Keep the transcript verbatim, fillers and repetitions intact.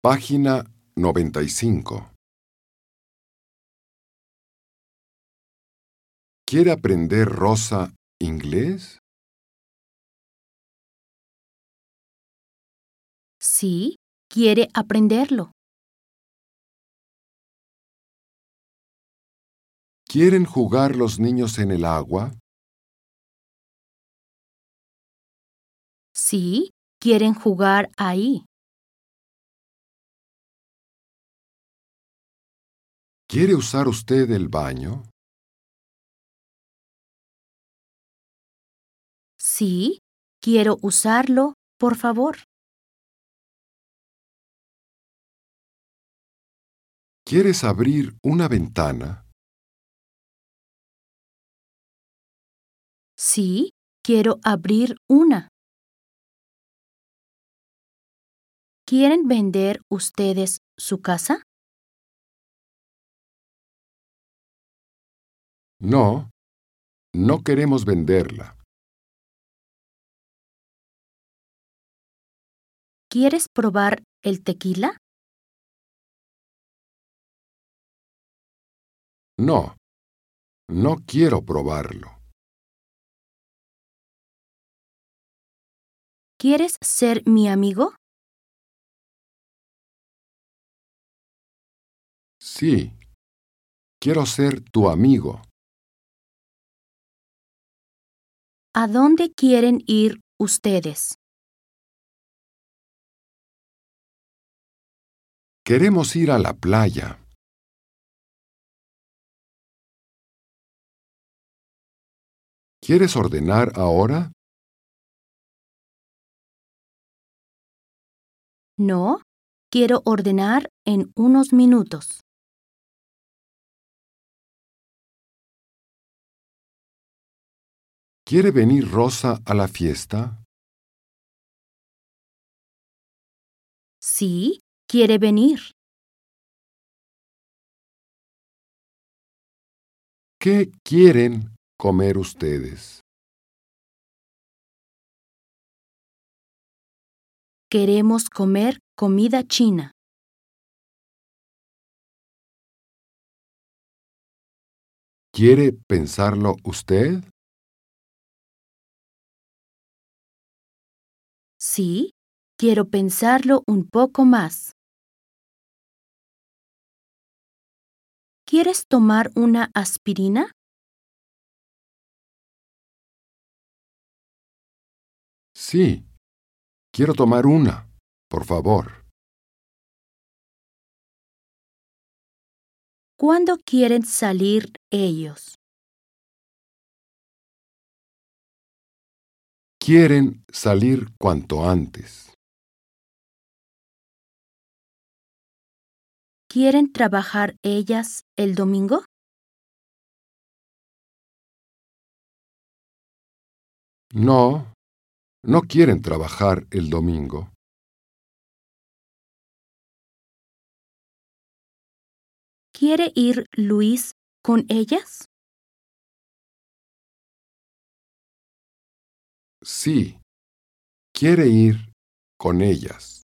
Página noventa y cinco. ¿Quiere aprender Rosa inglés? Sí, quiere aprenderlo. ¿Quieren jugar los niños en el agua? Sí, quieren jugar ahí. ¿Quiere usar usted el baño? Sí, quiero usarlo, por favor. ¿Quieres abrir una ventana? Sí, quiero abrir una. ¿Quieren vender ustedes su casa? No, no queremos venderla. ¿Quieres probar el tequila? No, no quiero probarlo. ¿Quieres ser mi amigo? Sí, quiero ser tu amigo. ¿A dónde quieren ir ustedes? Queremos ir a la playa. ¿Quieres ordenar ahora? No, quiero ordenar en unos minutos. ¿Quiere venir Rosa a la fiesta? Sí, quiere venir. ¿Qué quieren comer ustedes? Queremos comer comida china. ¿Quiere pensarlo usted? Sí, quiero pensarlo un poco más. ¿Quieres tomar una aspirina? Sí, quiero tomar una, por favor. ¿Cuándo quieren salir ellos? Quieren salir cuanto antes. ¿Quieren trabajar ellas el domingo? No, no quieren trabajar el domingo. ¿Quiere ir Luis con ellas? Sí, quiere ir con ellas.